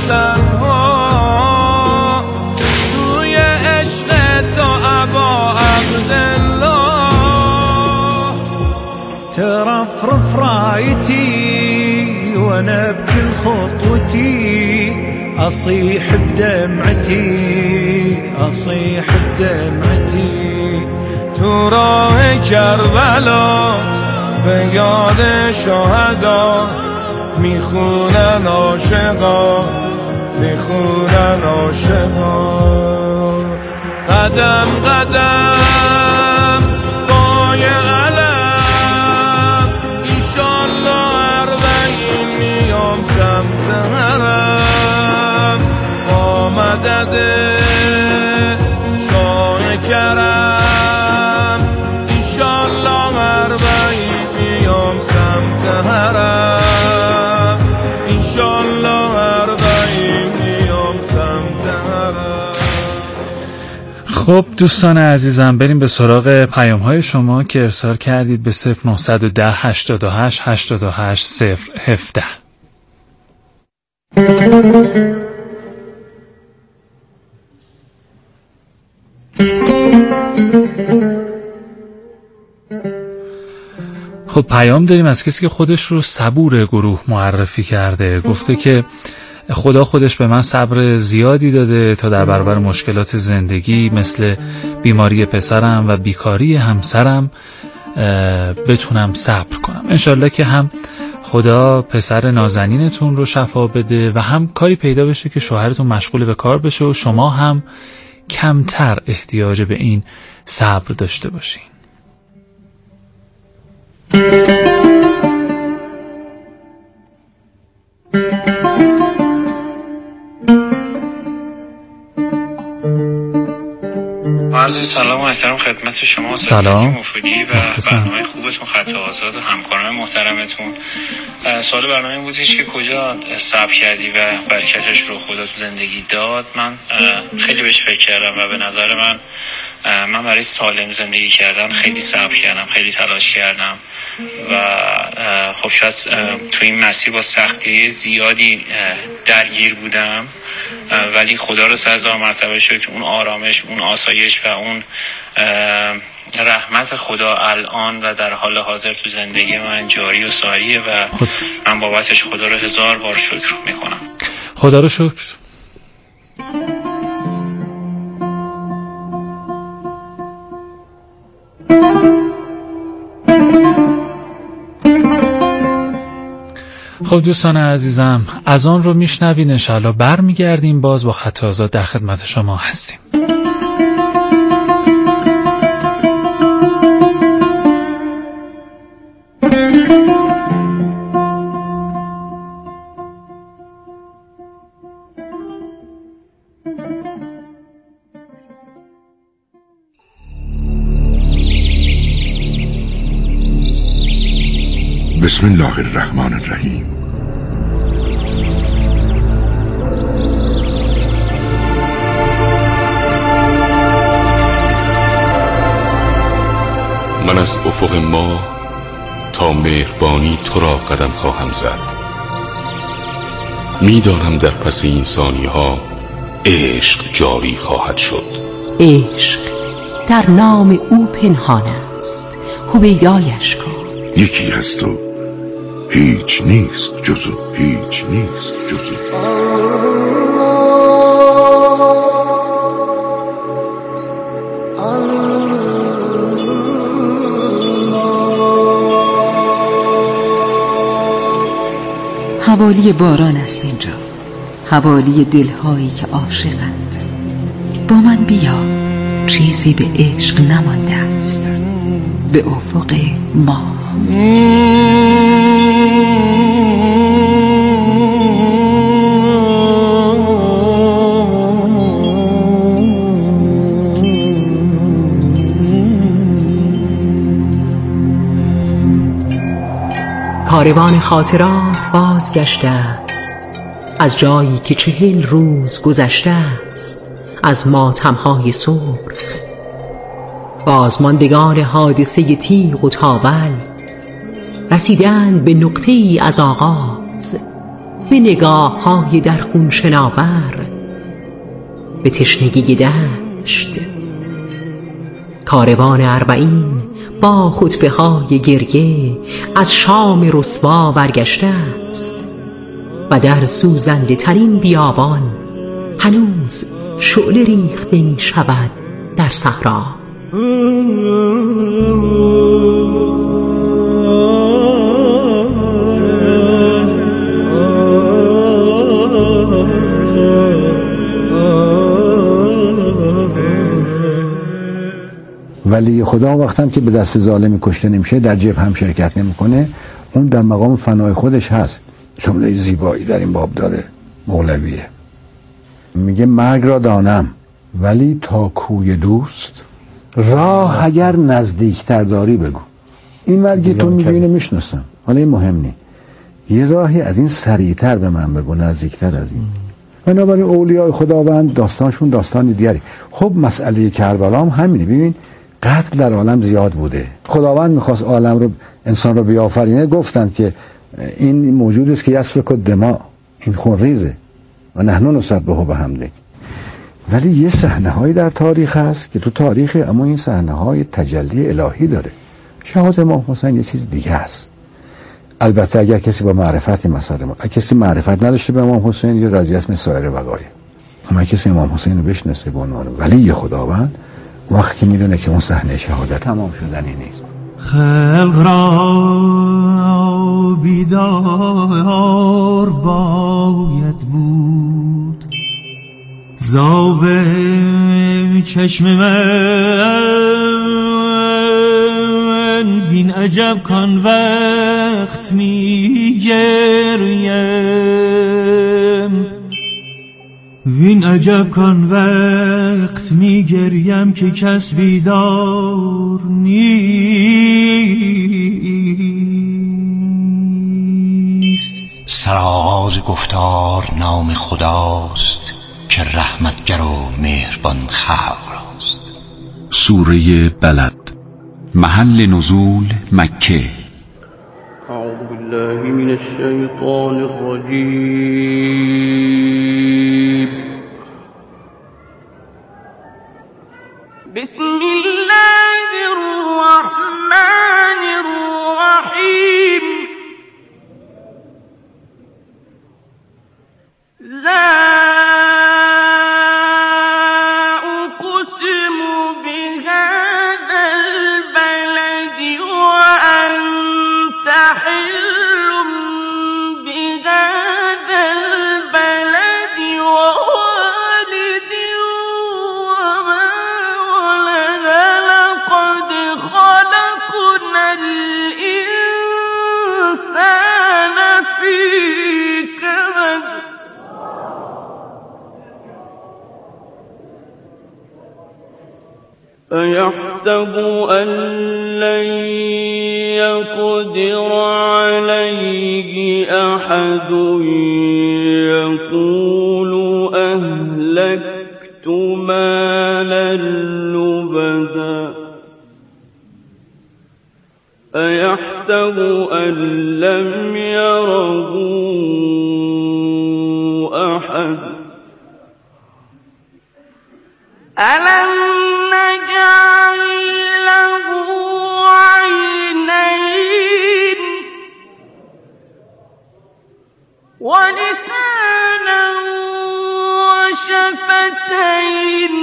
تنها توی عشق تو ابا عبدالله ترفرف رايتي وانا بكل خطوتي اصيح بدمعتي اصيح بدمعتي تو راه کربلا به یاد شهدا میخونن عاشقا میخونن عاشقا قدم قدم پای علم ایشالله اربعین میام سمت حرم با مدد شاه کرم ایشالله اربعین میام سمت حرم ایشالله اربعین میام سمت حرم. خب دوستان عزیزم، بریم به سراغ پیام‌های شما که ارسال کردید به 0910 88 88 017. خب پیام داریم از کسی که خودش رو صبور گروه معرفی کرده. گفته که خدا خودش به من صبر زیادی داده تا در برابر مشکلات زندگی مثل بیماری پسرم و بیکاری همسرم بتونم صبر کنم. انشالله که هم خدا پسر نازنینتون رو شفا بده و هم کاری پیدا بشه که شوهرتون مشغول به کار بشه و شما هم کمتر احتیاج به این صبر داشته باشین. عزیز سلام و احترام خدمت شما. سلام مفیدی و برنامه خوبتون، خط آزاد و همکاران محترمتون. سوال برنامه بودش که کجا صبر کردی و برکتش رو خدا تو زندگی داد. من خیلی بهش فکر کردم و به نظر من برای سالم زندگی کردن خیلی صبر کردم، خیلی تلاش کردم و خب شاید تو این مسیر با سختی زیادی درگیر بودم، ولی خدا رو 100,000 مرتبه شکر اون آرامش، اون آسایش و اون رحمت خدا الان و در حال حاضر تو زندگی من جاری و ساریه و من بابتش خدا رو 1000 بار شکر میکنم. خدا رو شکر. خب دوستان عزیزم، از آن رو میشنوین. انشاءالله برمیگردیم باز با خط آزاد در خدمت شما هستیم. بسم الله الرحمن الرحیم. من از افق ماه تا مهربانی تو را قدم خواهم زد. میدانم در پس این ثانیه ها عشق جاری خواهد شد. عشق در نام او پنهان است، هویدایش کن. یکی هست و هیچ نیست جزو، هیچ نیست جزو. حوالی باران است اینجا، حوالی دلهایی که عاشقند. با من بیا، چیزی به عشق نمانده است. به افق ما کاروان خاطرات بازگشته است از جایی که 40 روز گذشته است از ماتمهای سرخ. بازماندگان حادثه تیغ و تاول رسیدند به نقطه‌ای از آغاز. به نگاه‌های در خون شناور، به تشنگی دشت. کاروان اربعین با خطبه‌های گریه از شام رسوا برگشته است و در سوزنده ترین بیابان هنوز شعله ریخته می شود در صحرا. ولی خدا وقتم که به دست ظالمی کشته نمیشه در جبهه هم شرکت نمیکنه، اون در مقام فنای خودش هست. جمله زیبایی در این باب داره مولویه، میگه مرگ را دانم ولی تا کوی دوست، راه اگر نزدیکتر داری بگو. این مرگی تو میگی اینو میشناسم، حالا این مهم نی، یه راهی از این سریعتر به من بگو، نزدیکتر از این. بنابراین اولیاء خداوند داستانشون داستان دیگری. خب مسئله کربلا هم همینه. ببین قتل در عالم زیاد بوده، خداوند میخواست عالم رو، انسان رو بیافرینه، گفتند که این موجود است که یسفک الدماء، این خون ریزه و نحن نسبحه بحمدک. ولی یه صحنه هایی در تاریخ هست که تو تاریخ، اما این صحنه های تجلی الهی داره. شهادت امام حسین یه چیز دیگه است. البته اگر کسی با معرفت مسئله، اگر کسی معرفت نداشته به امام حسین، یا قضیه است مثل سایر وقایع، اما کسی امام حسین رو بشناسه به عنوان ولی خداوند، وقتی میدونه که اون صحنه شهادت تمام شدنی نیست. خلق را بیدار باید بود، زاب چشم من بین عجب کن وقت میگریم، وین عجب کن وقت میگریم که کس بیدار نیست. سرآغاز گفتار نام خداست که رحمتگر و مهربان خلق راست. سوره بلد، محل نزول مکه. اعوذ بالله من الشیطان الرجیم. بسم الله الرحمن الرحیم. لا اقسم بهذا البلد وانت حل بهذا البلد ووالد وما ولد. لقد خلقنا الإنسان في كبد. أيحسب أن لن يقدر عليه أحد، يقول أهلكت مالا لبدا. أيحسب أن لم يره أحد. ألم نجعل له عينين ولسانا وشفتين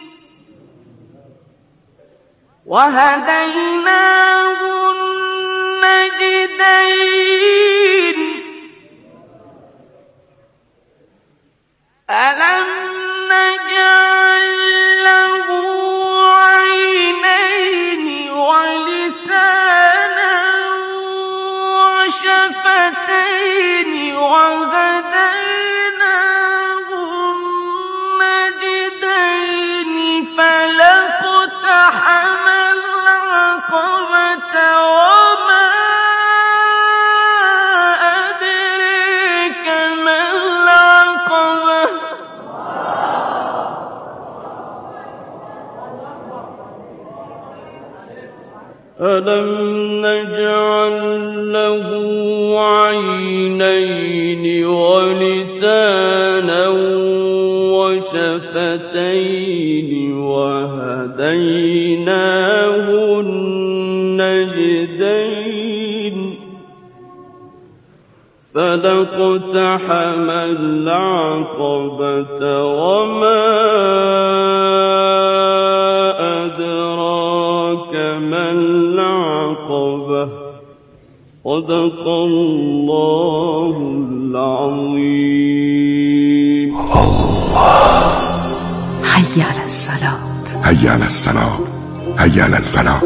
وهديناه النجدين. ألم نجعل له عينين ولسانا وشفتين وهديناه النجدين. فلاقتحم العقبة وما أدريك ما العقبة. ألم نجعل له عينين ولسانا وشفتين وهديناه النجدين فلاقتحم العقبة وما أدراك ما العقبة صدق الله العظيم. حي على الصلاة، حي على الصلاة، حي على الفلاح.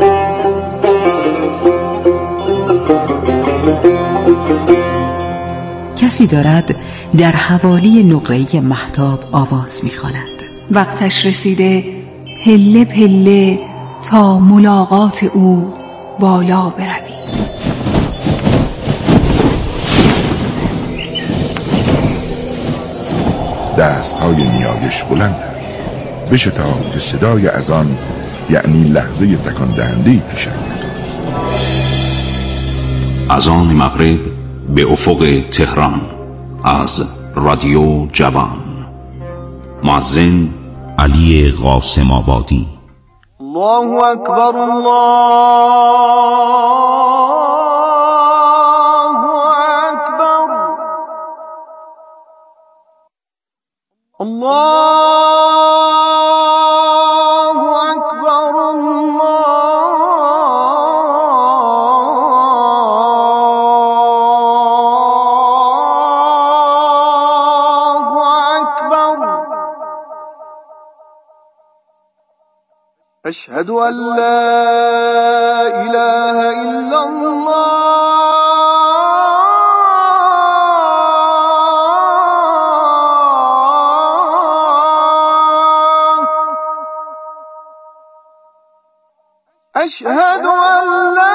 کسی دارد در حوالی نقره‌ای مهتاب آواز می‌خواند. وقتش رسیده پله پله تا ملاقات او بالا بروی. دستهای نیایش بلند است، بشتاب که صدای اذان یعنی لحظه تکان دهنده پیش آید. اذان مغرب به افق تهران از رادیو جوان. مؤذن علی قاسم آبادی. الله اکبر، الله اکبر، الله اکبر، أشهد أن لا إله إلا الله، أشهد أن لا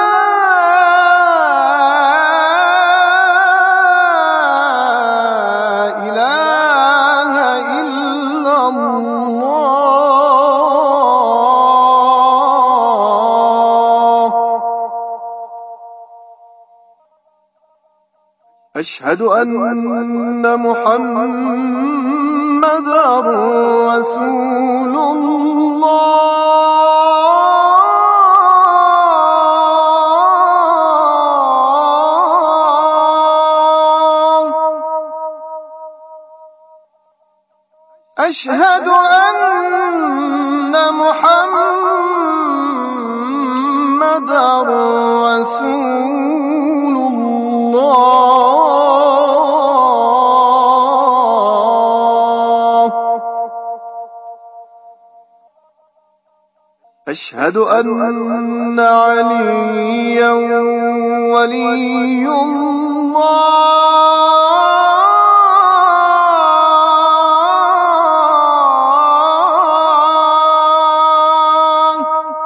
إله إلا الله، أشهد أن محمدًا رسول الله، أشهد أن محمدًا رسول الله، أشهد أن عليا ولي الله،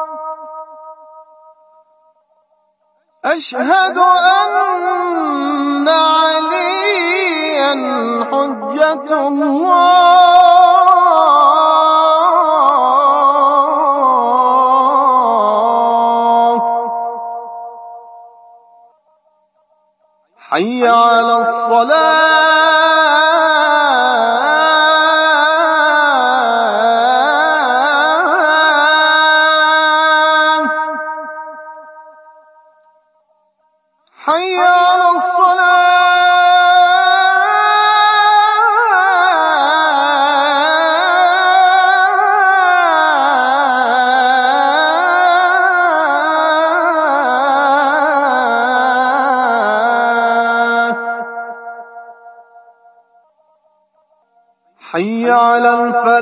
أشهد أن عليا حجة الله، حي على الصلاة، حي على الصلاة، حي على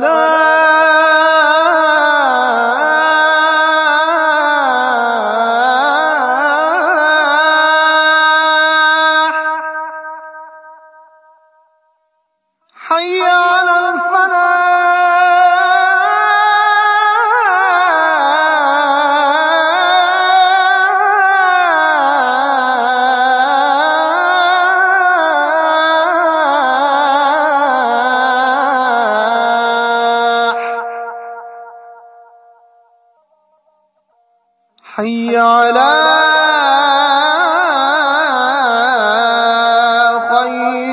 الفلاح، حي على الفلاح، حي على خير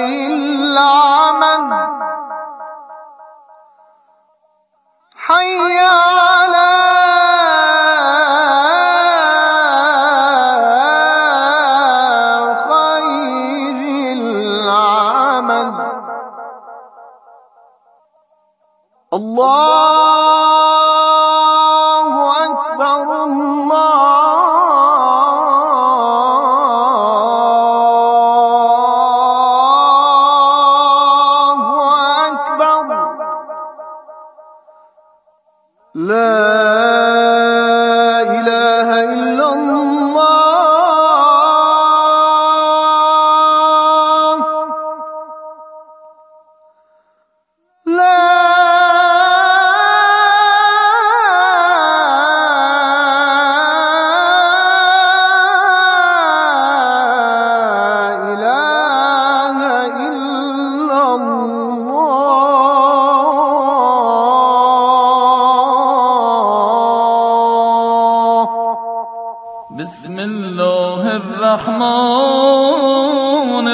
الله أكبر الله أكبر لا إله إلا الله لا بسم الله الرحمن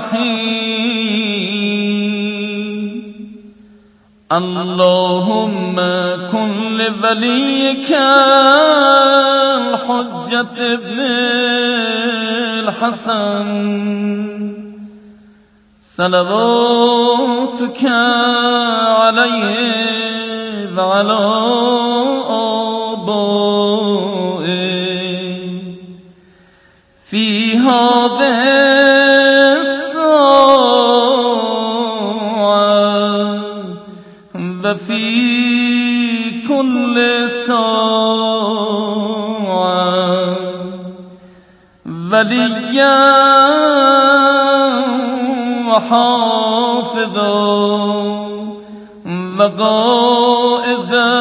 الرحيم اللهم كن لوليك الحجة ابن الحسن صلواتك عليه وعلى في هذه الساعة وفي كل ساعة وليا وحافظا وقائدا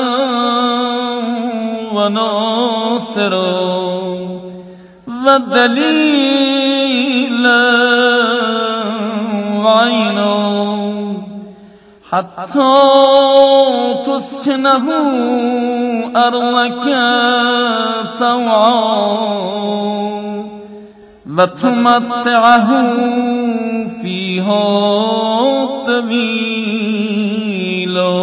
وناصرا ودليلا وعينا حتى تسكنه أرضك طوعا وتمتعه فيها طويلا.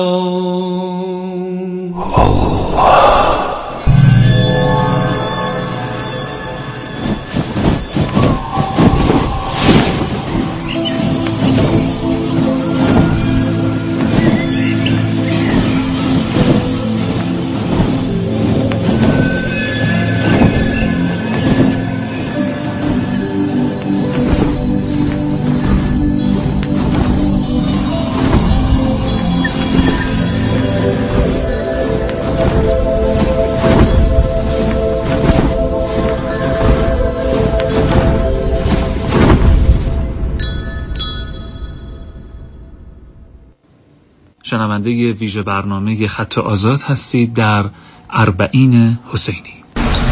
شنونده ویژه برنامه خط آزاد هستید در اربعین حسینی.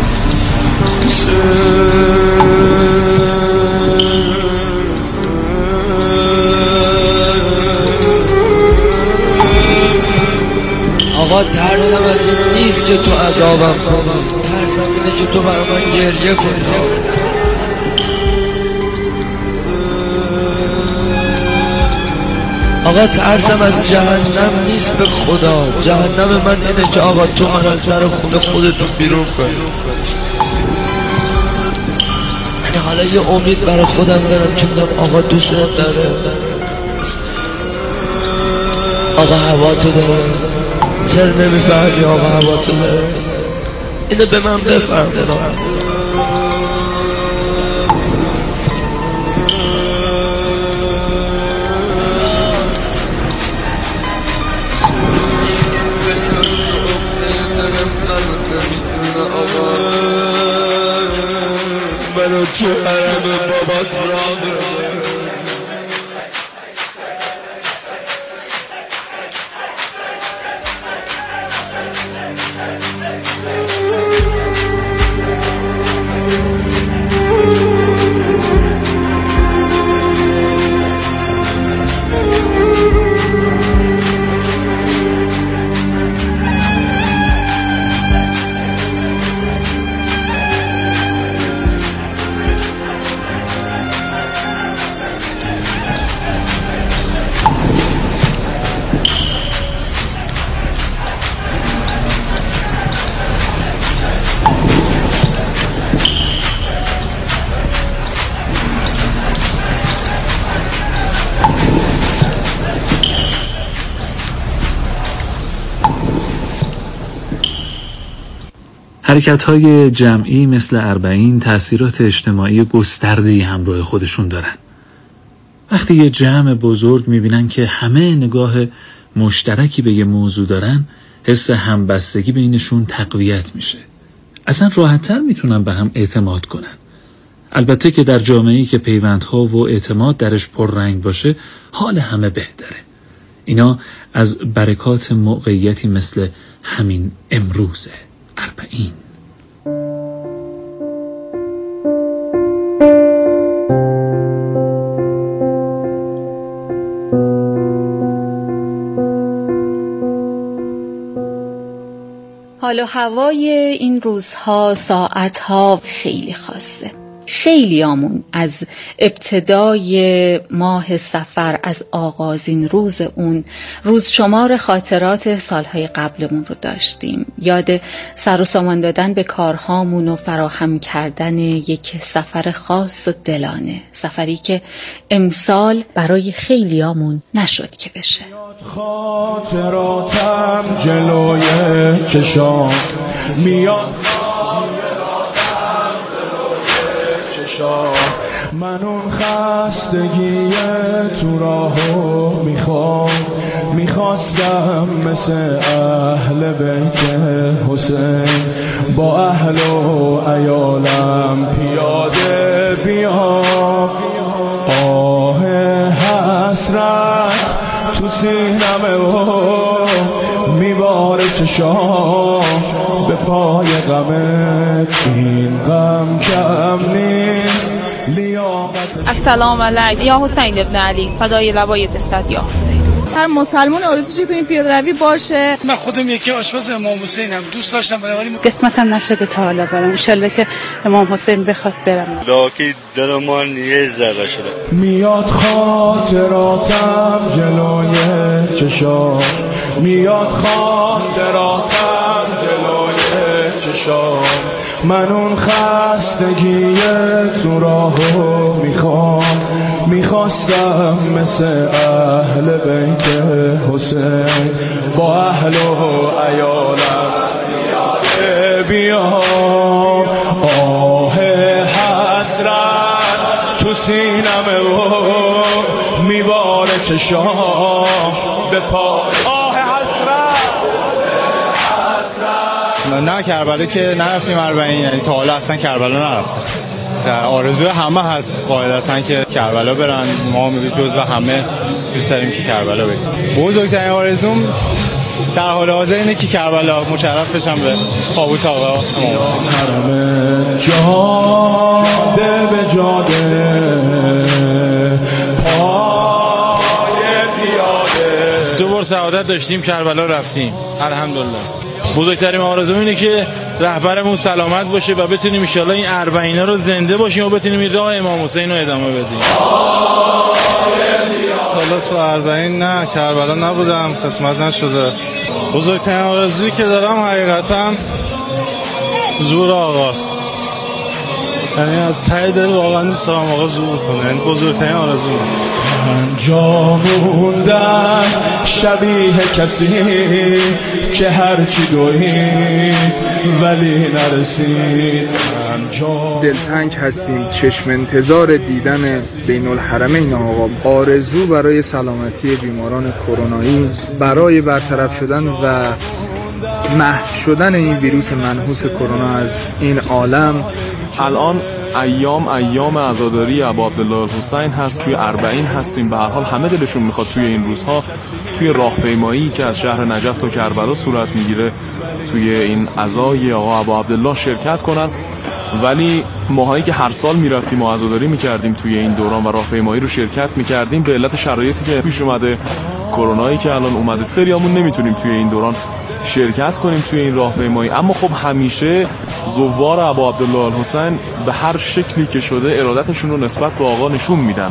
آقا ترسم از این نیست که تو عذابم کنی، ترسم اینه که تو برای من گریه کنی. آقا ترسم از جهنم نیست به خدا، جهنم من اینه که آقا تو من از در خونه خودتون بیرون کنی. یعنی حالا یه امید برای خودم دارم که میگم آقا دوست داره، آقا هوا تو داره، چرا نمیفهمی آقا هوا تو داره؟ اینو به من بفهمه. منو چه حرم بابات را حرکت‌های جمعی مثل اربعین تأثیرات اجتماعی گسترده‌ای همراه خودشون دارن. وقتی یه جمع بزرگ میبینن که همه نگاه مشترکی به یه موضوع دارن، حس همبستگی بینشون تقویت میشه. اصلا راحت‌تر میتونن به هم اعتماد کنن. البته که در جامعه‌ای که پیوندها و اعتماد درش پررنگ باشه، حال همه بهتره. اینا از برکات موقعیتی مثل همین امروزه. اربعین. حال و هوای این روزها، ساعتها خیلی خاصه. خیلیامون از ابتدای ماه صفر، از آغازین روز اون روز شمار خاطرات سالهای قبلمون رو داشتیم. یاد سر و سامان دادن به کارهامون و فراهم کردن یک سفر خاص و دلانه، سفری که امسال برای خیلیامون نشد که بشه. خاطراتم جلوی چشام میاد، من اون خستگی تو راهو میخواستم مثل اهل بیت حسین با اهل و عیالم پیاده بیام. آه حسرت تو سینمه و میباره چشام به پای غمت، این غم کم نیست لیاقت. السلام علیک یا حسین ابن علی، فدای لبایت اشتد یا حسین. هر مسلمان آرزوش تو این پیاده‌روی باشه. من خودم یکی عاشق امام حسینم، دوست داشتم، بنابراین قسمتم نشده تا حالا برم. ان شاءالله که امام حسین بخواد برم. لاکی دلمان یه ذره شده. میاد خاطراتم جلوی چشام، میاد خاطراتم جلوی چشام، من اون خستگی تو راهو میخواستم مثل اهل بیت حسین با اهل و عیالم بیام. آه حسرت تو سینمه و میباره چشام به پا. آه حسرت نه کربلا که نرفتیم اربعین، یعنی تا حالا اصلا کربلا نرفتیم. در آرزوی همه هست قاعدتاً که کربلا برن، ما جز و همه دوست داریم که کربلا بریم. بزرگترین آرزوم در حال حاضر اینه که کربلا مشرف بشم به تابوت آقا امام حسین. جاده به جاده پای پیاده، 2 بار سعادت داشتیم کربلا رفتیم الحمدلله. بزرگترین آرزوم اینه که رهبرمون سلامت باشه و بتونیم ان شاءالله این اربعینا رو زنده باشیم و بتونیم این راه امام حسین رو ادامه بدیم. حالا تو اربعین نه، کربلا نبودم، قسمت نشده. بزرگترین آرزویی که دارم حقیقتا ظهور آقاست، یعنی از ته دل واقعا دوست دارم آقا ظهور کنه، یعنی بزرگترین آرزوم. من جا موندم شبیه کسی که هرچی دوید ولی نرسید. دلتنگ هستیم، چشم انتظار دیدن بین الحرمین آقا. آرزو برای سلامتی بیماران کرونایی، برای برطرف شدن و محو شدن این ویروس منحوس کرونا از این عالم. الان ایام عزاداری ابا عبدالله الحسین هست، توی اربعین هستیم. به هر حال همه دلشون میخواد توی این روزها توی راهپیمایی که از شهر نجف تا کربلا صورت میگیره توی این عزای آقا ابا عبدالله شرکت کنن. ولی ماهایی که هر سال میرفتیم و عزاداری میکردیم توی این دوران و راهپیمایی رو شرکت میکردیم، به علت شرایطی که پیش اومده، کرونایی که الان اومده، خیلیامون نمیتونیم توی این دوران شرکت کنیم توی این راهپیمایی. اما خب همیشه زوار ابا عبدالله الحسین به هر شکلی که شده ارادتشون رو نسبت به آقا نشون میدن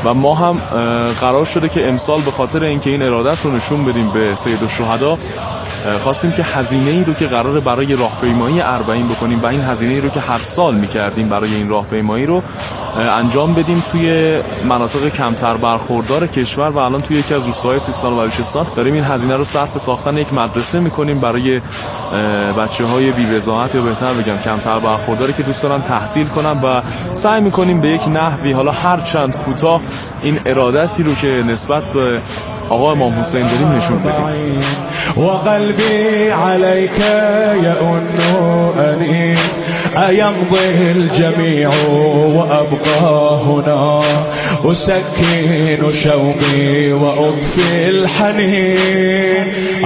و ما هم قرار شده که امسال به خاطر اینکه این ارادت رو نشون بدیم به سید الشهدا خواستیم که هزینه‌ای رو که قراره برای راهپیمایی اربعین بکنیم و این هزینه‌ای رو که هر سال می‌کردیم برای این راهپیمایی رو انجام بدیم توی مناطق کمتر برخوردار کشور و الان توی یکی از روستاهای سیستان و بلوچستان داریم این هزینه رو صرف ساختن یک مدرسه می‌کنیم برای بچه‌های بی‌وضاحت یا بهتر بگم کمتر برخورداری که دوست دارن تحصیل کنن و سعی می‌کنیم به یک نحوی حالا هر چند کوتاه این ارادتی رو که نسبت به آقا امام حسین داریم نشون بدیم. و قلبی علیک یئن انی ایمضی الجمیع و ابقا هنا اسکن شوقی و اطفی الحنین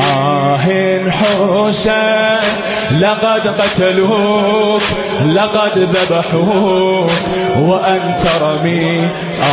حسین لقد قتلوك لقد ذبحوك وانت رمي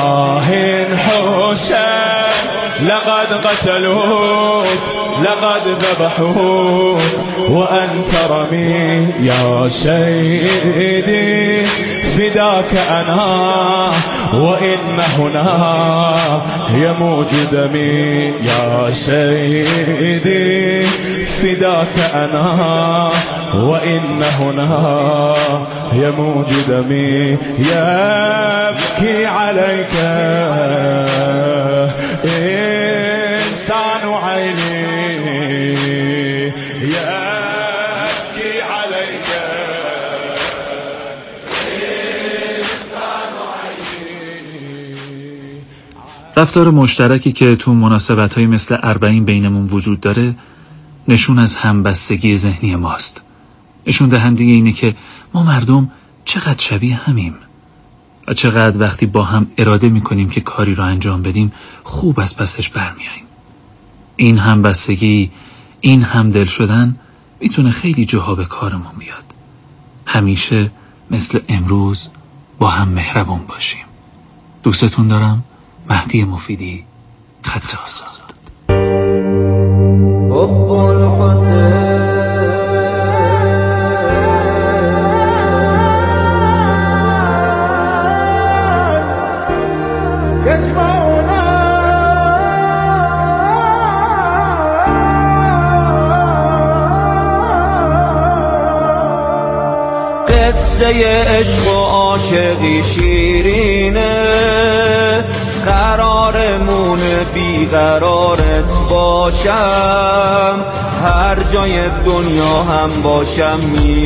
حسين لقد قتلوك لقد ذبحوك وأنت رمي يا سيدي فداك أنا وإن هنا يموج دمي يا سيدي فداك أنا وإن هنا يموج دمي يبكي عليك إنسان عيني يبكي عليك إنسان عيني. رفتار مشترکی که تو مناسبت‌های مثل اربعین بینمون وجود داره نشون از همبستگی ذهنی ماست. نشون دهنده اینه که ما مردم چقدر شبیه همیم و چقدر وقتی با هم اراده میکنیم که کاری رو انجام بدیم خوب از پسش برمیاییم. این همبستگی، این همدل شدن میتونه خیلی جاها به کارمون بیاد. همیشه مثل امروز با هم مهربون باشیم. دوستتون دارم. مهدی مفیدی، خط آزاد. قصه عشق و عاشقی شیرینه قرارمون بیقرارت باشم هر جای دنیا هم باشم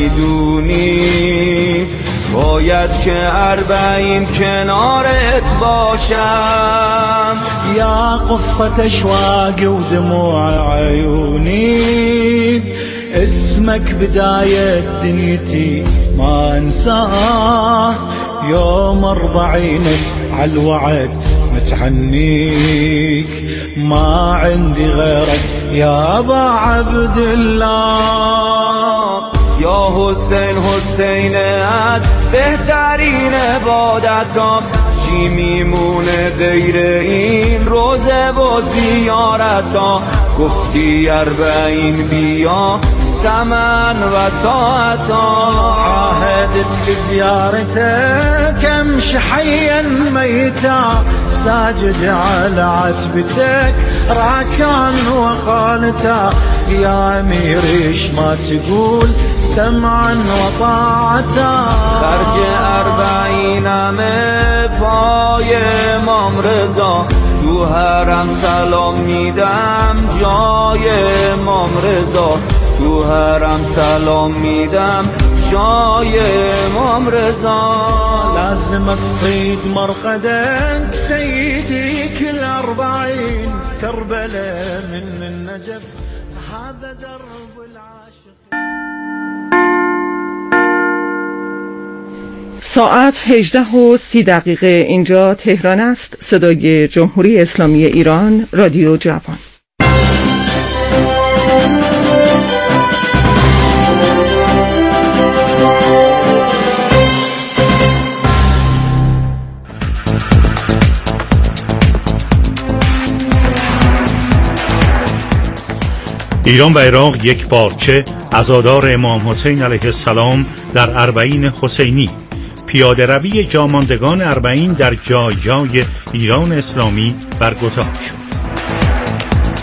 میدونی باید که اربعین کنارت باشم يا قصة أشواق ودموع عيوني اسمك بداية دنيتي ما انساه يوم 40 عالوعد متعنيك ما عندي غيرك يا ابا عبد الله یا حسین حسین از بهترین عبادتام چی میمونه غیر این روزه و زیارتا گفتی اربعین بیا سمن و طاعتا عاهدت لزيارتك امشي حيا ميتا ساجد على عتبتك راكان وقالتا يا امير ايش ما تقول سمعا وطاعتا خرج اربعینمه پای امام رضا تو حرم سلام میدم جای امام رضا تو حرم سلام میدم جای امام رضا لازم تصيد مرقدك سيدي كل 40 كربلاء من النجف هذا درب العاشق. ساعت 18:30 اینجا تهران است. صدای جمهوری اسلامی ایران، رادیو جوان. ایران و عراق یک پارچه، عزادار امام حسین علیه السلام در اربعین حسینی. پیاده روی جاماندگان اربعین در جای جای ایران اسلامی برگزار شد.